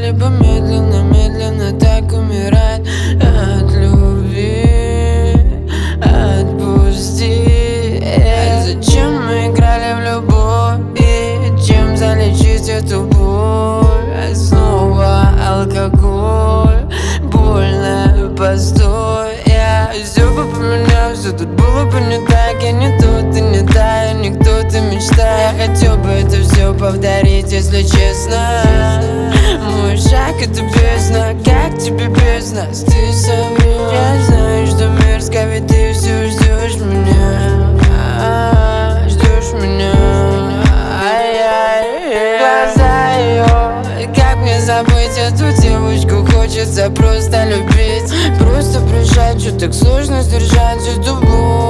либо медленно, медленно так умирать от любви. Отпусти. Зачем мы играли в любовь? И чем залечить эту боль? Снова алкоголь, больно, постой. Я все бы поменял, все тут было бы не так. Я не тот, ты не та, я не кто ты мечта. Я хотел бы это все повторить, если честно. Мой шаг это бездна, как тебе без нас? Ты соврешь. Я знаю, что мерзко, ведь ты все ждешь меня. Ждешь меня. Глаза ее, как мне забыть эту девочку? Хочется просто любить, просто прижать, что так сложно сдержать эту боль.